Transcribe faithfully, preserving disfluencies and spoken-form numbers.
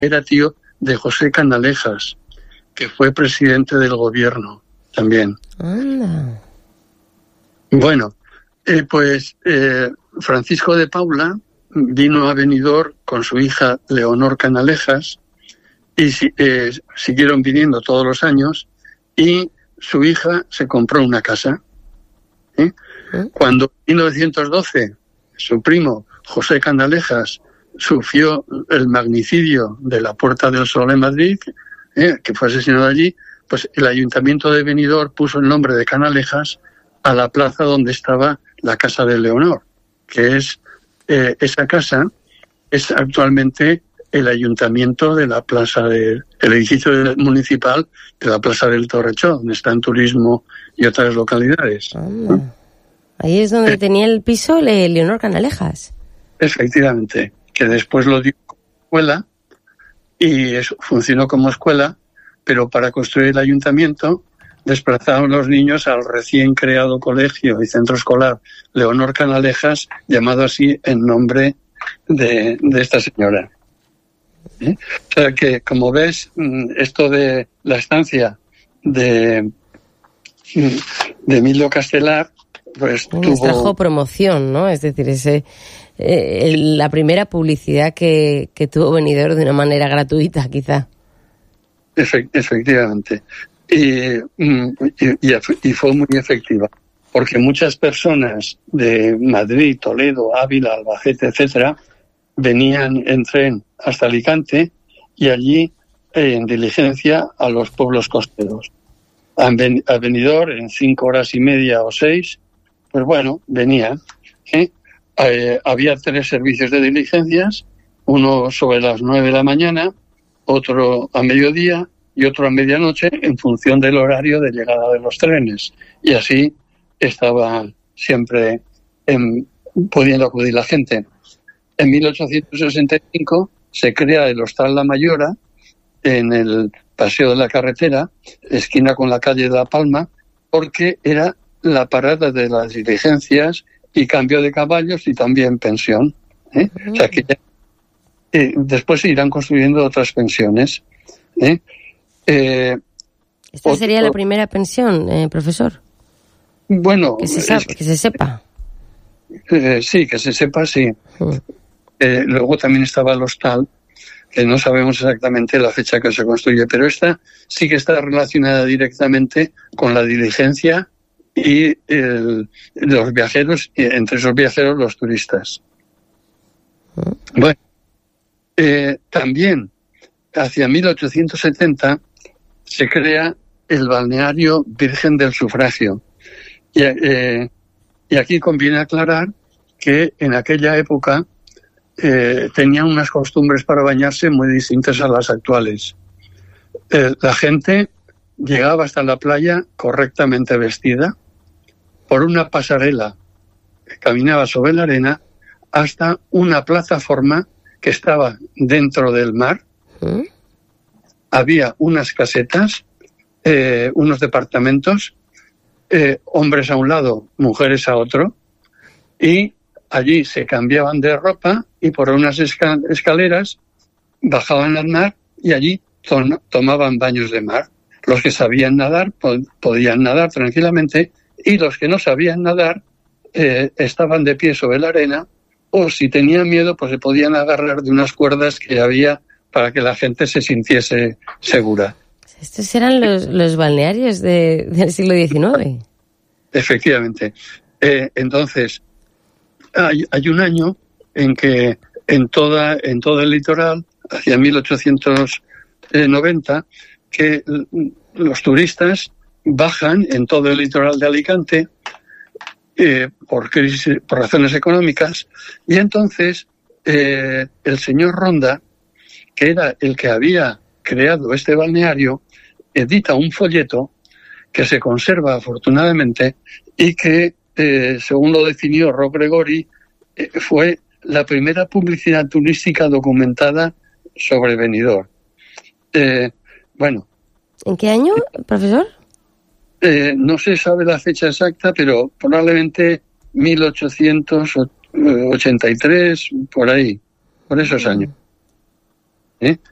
era tío de José Canalejas, que fue presidente del gobierno también. Anda. Bueno, eh, pues eh, Francisco de Paula vino a Benidorm con su hija Leonor Canalejas y eh, siguieron viniendo todos los años, y su hija se compró una casa. ¿eh? ¿Eh? Cuando en mil novecientos doce su primo José Canalejas sufrió el magnicidio de la Puerta del Sol en Madrid, ¿eh? que fue asesinado allí, pues el Ayuntamiento de Benidorm puso el nombre de Canalejas a la plaza donde estaba la casa de Leonor, que es eh, esa casa es actualmente el ayuntamiento de la plaza de, el edificio municipal de la plaza del Torrechó, donde está en turismo y otras localidades. Oh. ¿Eh? Ahí es donde eh, tenía el piso Le, Leonor Canalejas. Efectivamente, que después lo dio como escuela y eso funcionó como escuela, pero para construir el ayuntamiento desplazaron los niños al recién creado colegio y centro escolar Leonor Canalejas, llamado así en nombre de, de esta señora. ¿Eh? O sea que, como ves, esto de la estancia de, de Emilio Castelar, pues Nos tuvo... trajo promoción, ¿no? Es decir, ese eh, la primera publicidad que, que tuvo Benidorm de una manera gratuita, quizá. Efect, efectivamente. Y, y, y fue muy efectiva, porque muchas personas de Madrid, Toledo, Ávila, Albacete, etcétera, venían en tren hasta Alicante y allí eh, en diligencia a los pueblos costeros. A, ben, a Benidorm en cinco horas y media o seis, pues bueno, venían. ¿eh? Eh, había tres servicios de diligencias, uno sobre las nueve de la mañana, otro a mediodía y otro a medianoche, en función del horario de llegada de los trenes. Y así estaba siempre en, pudiendo acudir la gente. En mil ochocientos sesenta y cinco se crea el Hostal La Mayora en el Paseo de la Carretera, esquina con la calle de La Palma, porque era la parada de las diligencias y cambio de caballos y también pensión. ¿eh? Uh-huh. O sea que ya, eh, después se irán construyendo otras pensiones. ¿eh? Eh, ¿Esta sería otro, la primera pensión, eh, profesor? Bueno... Que se, sabe, es, que se sepa. Eh, sí, que se sepa, sí. Uh. Eh, luego también estaba el hostal, que no sabemos exactamente la fecha que se construye, pero esta sí que está relacionada directamente con la diligencia y el, los viajeros, y entre esos viajeros los turistas. Uh. Bueno, eh, también hacia mil ochocientos setenta se crea el balneario Virgen del Sufragio. Y, eh, y aquí conviene aclarar que en aquella época eh, tenían unas costumbres para bañarse muy distintas a las actuales. Eh, la gente llegaba hasta la playa correctamente vestida, por una pasarela que caminaba sobre la arena hasta una plataforma que estaba dentro del mar. ¿Mm? Había unas casetas, eh, unos departamentos, eh, hombres a un lado, mujeres a otro, y allí se cambiaban de ropa y por unas escal- escaleras bajaban al mar y allí to- tomaban baños de mar. Los que sabían nadar po- podían nadar tranquilamente y los que no sabían nadar eh, estaban de pie sobre la arena, o si tenían miedo pues se podían agarrar de unas cuerdas que había para que la gente se sintiese segura. Estos eran los, los balnearios de, del siglo diecinueve. Efectivamente. Eh, entonces, hay, hay un año en que en toda en todo el litoral, hacia mil ochocientos noventa, que los turistas bajan en todo el litoral de Alicante eh, por crisis, por razones económicas, y entonces eh, el señor Ronda, que era el que había creado este balneario, edita un folleto que se conserva afortunadamente y que, eh, según lo definió Rob Gregory, eh, fue la primera publicidad turística documentada sobre Benidorm. Eh, bueno. ¿En qué año, profesor? Eh, no se sabe la fecha exacta, pero probablemente mil ochocientos ochenta y tres, por ahí, por esos años. ¿Eh?